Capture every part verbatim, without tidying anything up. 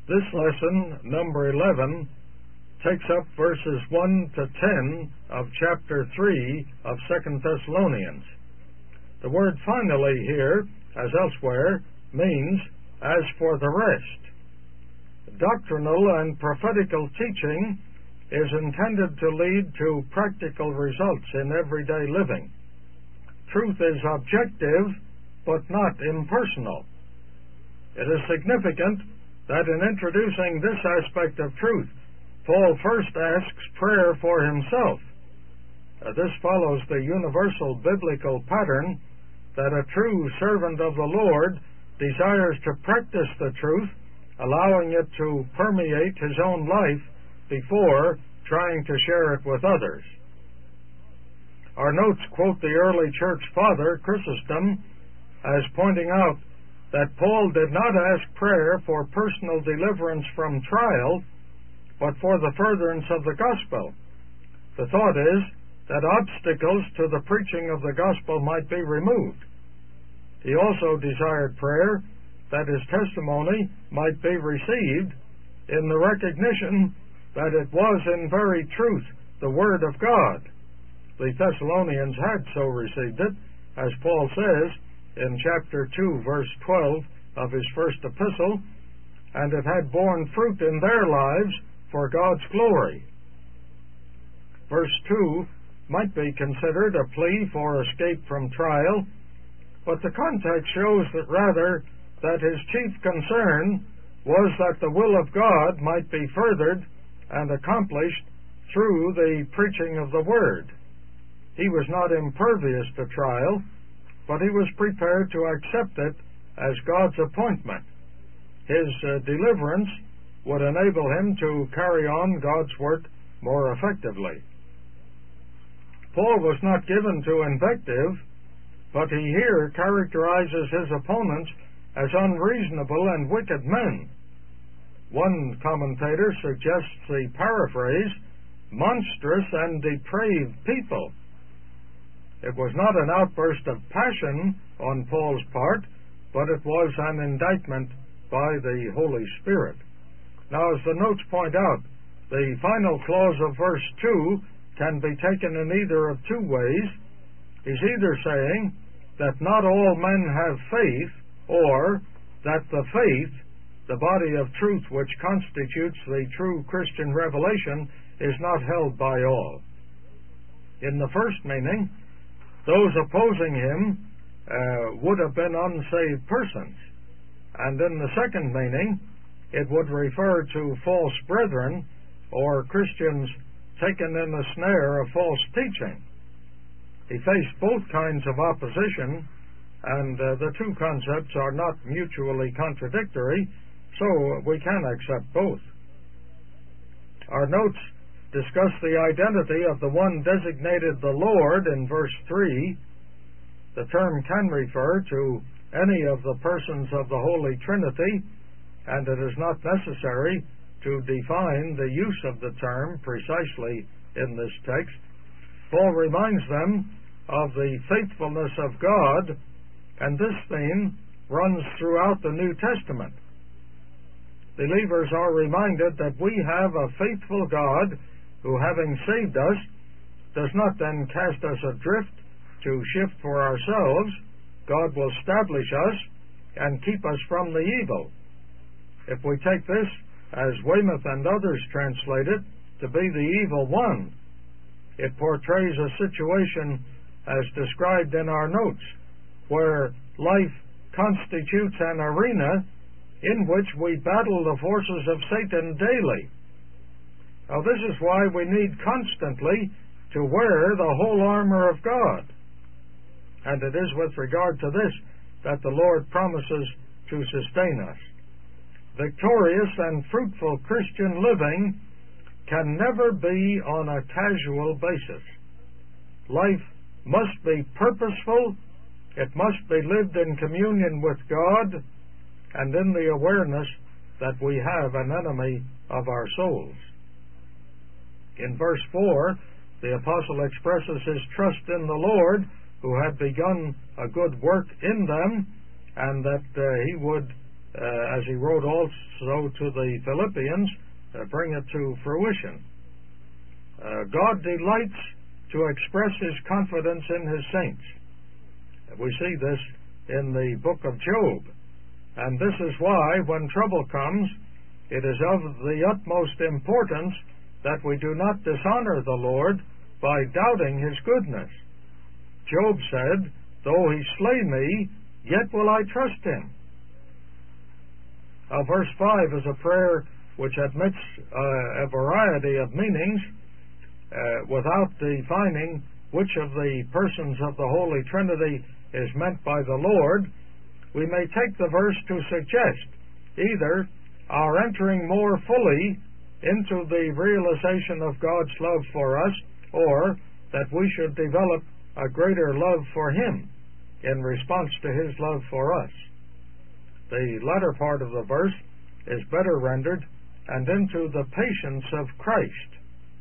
This lesson, number eleven, takes up verses one to ten of chapter three of Second Thessalonians. The word finally here, as elsewhere, means as for the rest. Doctrinal and prophetical teaching is intended to lead to practical results in everyday living. Truth is objective, but not impersonal. It is significant that in introducing this aspect of truth, Paul first asks prayer for himself. Uh, this follows the universal biblical pattern that a true servant of the Lord desires to practice the truth, allowing it to permeate his own life before trying to share it with others. Our notes quote the early church father, Chrysostom, as pointing out that Paul did not ask prayer for personal deliverance from trial, but for the furtherance of the gospel. The thought is that obstacles to the preaching of the gospel might be removed. He also desired prayer that his testimony might be received in the recognition that it was in very truth the Word of God. The Thessalonians had so received it, as Paul says in chapter two, verse twelve of his first epistle, and it had borne fruit in their lives for God's glory. Verse two might be considered a plea for escape from trial, but the context shows that rather that his chief concern was that the will of God might be furthered and accomplished through the preaching of the Word. He was not impervious to trial, but he was prepared to accept it as God's appointment. His uh, deliverance would enable him to carry on God's work more effectively. Paul was not given to invective, but he here characterizes his opponents as unreasonable and wicked men. One commentator suggests the paraphrase, monstrous and depraved people. It was not an outburst of passion on Paul's part, but it was an indictment by the Holy Spirit. Now, as the notes point out, the final clause of verse two can be taken in either of two ways. He's either saying that not all men have faith, or that the faith, the body of truth which constitutes the true Christian revelation, is not held by all. In the first meaning, those opposing him uh, would have been unsaved persons. And in the second meaning, it would refer to false brethren, or Christians taken in the snare of false teaching. He faced both kinds of opposition, and uh, the two concepts are not mutually contradictory, so we can accept both. Our notes discuss the identity of the one designated the Lord in verse three. The term can refer to any of the persons of the Holy Trinity, and it is not necessary to define the use of the term precisely in this text. Paul reminds them of the faithfulness of God, and this theme runs throughout the New Testament. Believers are reminded that we have a faithful God who, having saved us, does not then cast us adrift to shift for ourselves. God will establish us and keep us from the evil. If we take this, as Weymouth and others translate it, to be the evil one, it portrays a situation as described in our notes, where life constitutes an arena in which we battle the forces of Satan daily. Now, this is why we need constantly to wear the whole armor of God. And it is with regard to this that the Lord promises to sustain us. Victorious and fruitful Christian living can never be on a casual basis. Life must be purposeful, it must be lived in communion with God, and in the awareness that we have an enemy of our souls. In verse four, the apostle expresses his trust in the Lord, who had begun a good work in them, and that uh, he would uh, as he wrote also to the Philippians, uh, bring it to fruition. Uh, God delights to express his confidence in his saints. We see this in the book of Job. And this is why, when trouble comes, it is of the utmost importance that we do not dishonor the Lord by doubting his goodness. Job said, "Though he slay me, yet will I trust him." Now, verse five is a prayer which admits uh, a variety of meanings uh, without defining which of the persons of the Holy Trinity is meant by the Lord. We may take the verse to suggest either our entering more fully into the realization of God's love for us, or that we should develop a greater love for him in response to his love for us. The latter part of the verse is better rendered, "and into the patience of Christ."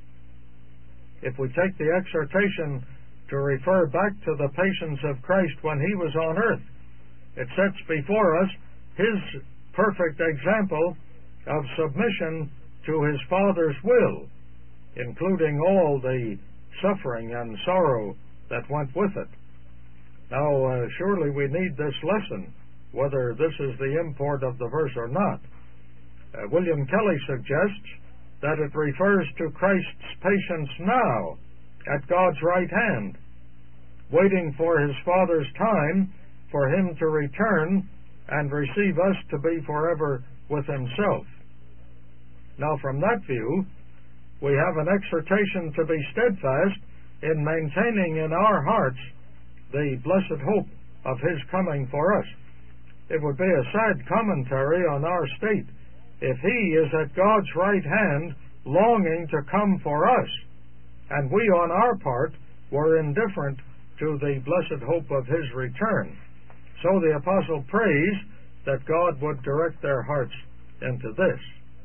If we take the exhortation to refer back to the patience of Christ when he was on earth, it sets before us his perfect example of submission to his Father's will, including all the suffering and sorrow that went with it. Now, uh, surely we need this lesson, whether this is the import of the verse or not. Uh, William Kelly suggests that it refers to Christ's patience now at God's right hand, waiting for his Father's time for him to return and receive us to be forever with himself. Now, from that view, we have an exhortation to be steadfast in maintaining in our hearts the blessed hope of his coming for us. It would be a sad commentary on our state if he is at God's right hand longing to come for us, and we on our part were indifferent to the blessed hope of his return. So the apostle prays that God would direct their hearts into this.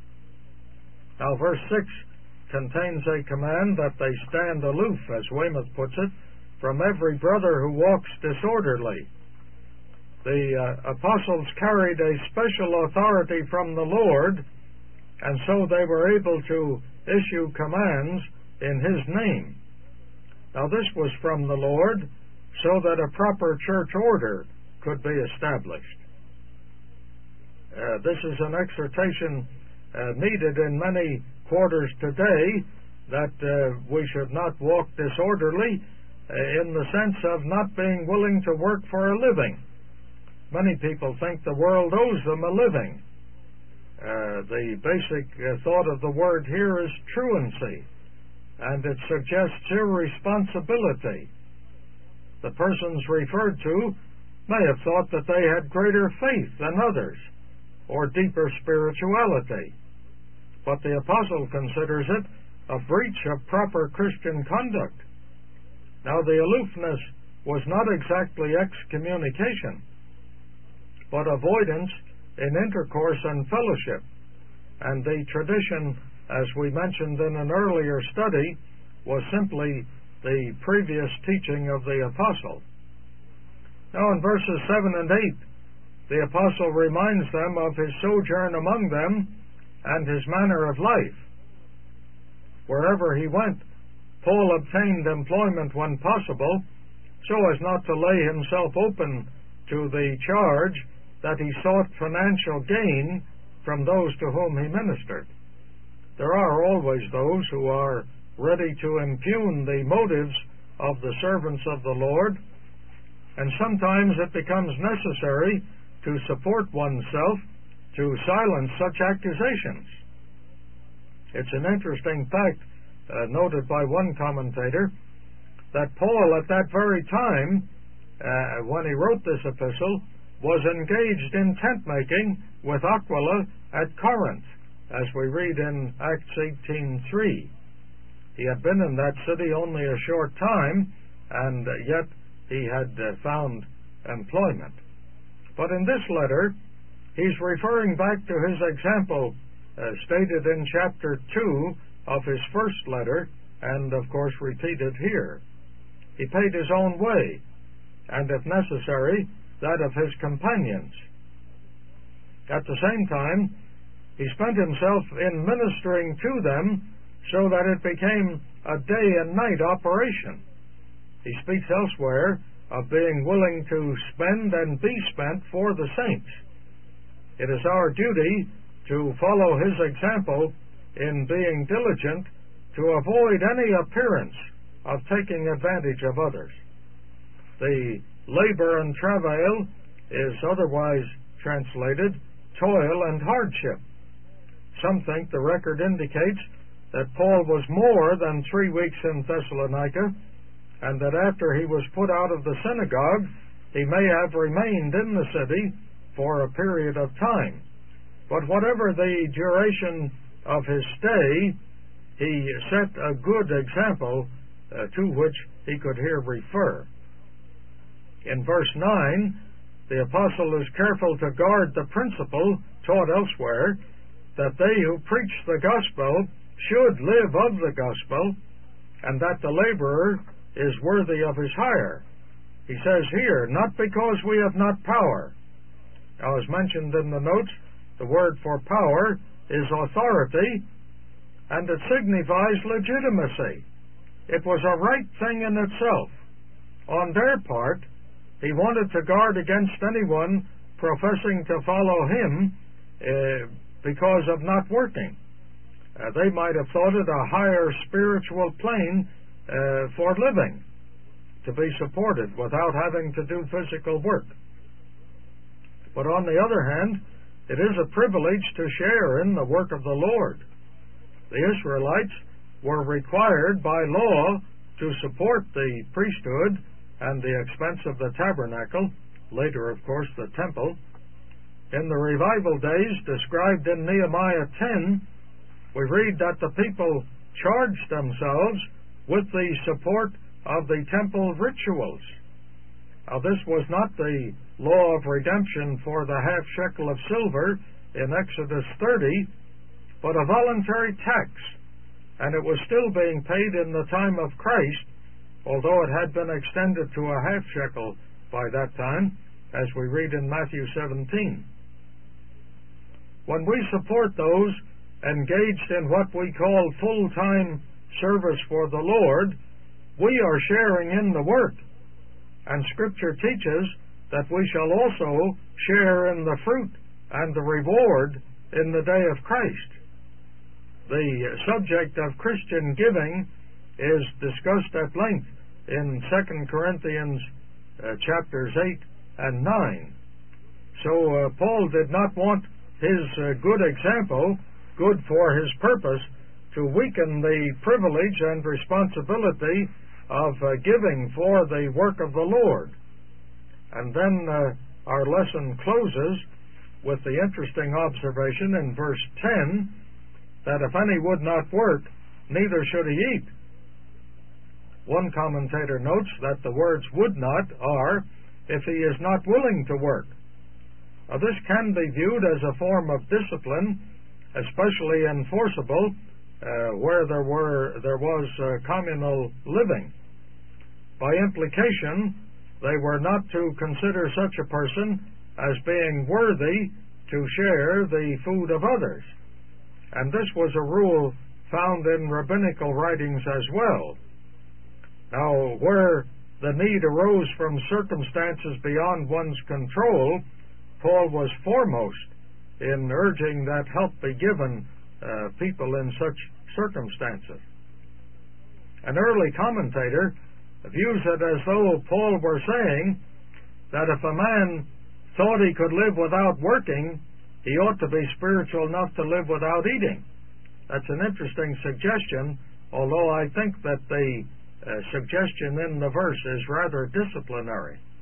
Now, verse six contains a command that they stand aloof, as Weymouth puts it, from every brother who walks disorderly. The uh, apostles carried a special authority from the Lord, and so they were able to issue commands in his name. Now, this was from the Lord so that a proper church order could be established. Uh, this is an exhortation uh, needed in many quarters today, that uh, we should not walk disorderly uh, in the sense of not being willing to work for a living. Many people think the world owes them a living. Uh, the basic uh, thought of the word here is truancy, and it suggests irresponsibility. The persons referred to may have thought that they had greater faith than others, or deeper spirituality, but the apostle considers it a breach of proper Christian conduct. Now, the aloofness was not exactly excommunication, but avoidance in intercourse and fellowship, and the tradition, as we mentioned in an earlier study, was simply the previous teaching of the apostle. Now, in verses seven and eight, the apostle reminds them of his sojourn among them and his manner of life. Wherever he went, Paul obtained employment when possible, so as not to lay himself open to the charge that he sought financial gain from those to whom he ministered. There are always those who are ready to impugn the motives of the servants of the Lord, and sometimes it becomes necessary to support oneself to silence such accusations. It's an interesting fact, uh, noted by one commentator, that Paul at that very time, uh, when he wrote this epistle, was engaged in tent-making with Aquila at Corinth, as we read in Acts eighteen three. He had been in that city only a short time, and yet he had uh, found employment. But in this letter, he's referring back to his example uh, stated in chapter two of his first letter, and of course repeated here. He paid his own way, and if necessary, that of his companions. At the same time, he spent himself in ministering to them so that it became a day and night operation. He speaks elsewhere of being willing to spend and be spent for the saints. It is our duty to follow his example in being diligent to avoid any appearance of taking advantage of others. The labor and travail is otherwise translated toil and hardship. Some think the record indicates that Paul was more than three weeks in Thessalonica, and that after he was put out of the synagogue, he may have remained in the city for a period of time. But whatever the duration of his stay, he set a good example uh, to which he could here refer. In verse nine, the apostle is careful to guard the principle taught elsewhere that they who preach the gospel should live of the gospel, and that the laborer is worthy of his hire. He says here, not because we have not power. Now, as mentioned in the notes, the word for power is authority, and it signifies legitimacy. It was a right thing in itself. On their part, he wanted to guard against anyone professing to follow him uh, because of not working. Uh, they might have thought it a higher spiritual plane uh, for living, to be supported without having to do physical work. But on the other hand, it is a privilege to share in the work of the Lord. The Israelites were required by law to support the priesthood and the expense of the tabernacle, later, of course, the temple. In the revival days described in Nehemiah ten, we read that the people charged themselves with the support of the temple rituals. Now, this was not the law of redemption for the half shekel of silver in Exodus thirty, but a voluntary tax, and it was still being paid in the time of Christ, although it had been extended to a half shekel by that time, as we read in Matthew seventeen. When we support those engaged in what we call full-time service for the Lord, we are sharing in the work, and Scripture teaches that we shall also share in the fruit and the reward in the day of Christ. The subject of Christian giving is discussed at length in Second Corinthians uh, chapters eight and nine. So uh, Paul did not want his uh, good example, good for his purpose, to weaken the privilege and responsibility of uh, giving for the work of the Lord. And then uh, our lesson closes with the interesting observation in verse ten that if any would not work, neither should he eat. One commentator notes that the words would not are if he is not willing to work. Now, this can be viewed as a form of discipline, especially enforceable uh, where there were there was uh, communal living. By implication, they were not to consider such a person as being worthy to share the food of others. And this was a rule found in rabbinical writings as well. Now, where the need arose from circumstances beyond one's control, Paul was foremost in urging that help be given uh, people in such circumstances. An early commentator views it as though Paul were saying that if a man thought he could live without working, he ought to be spiritual enough to live without eating. That's an interesting suggestion, although I think that the uh, suggestion in the verse is rather disciplinary.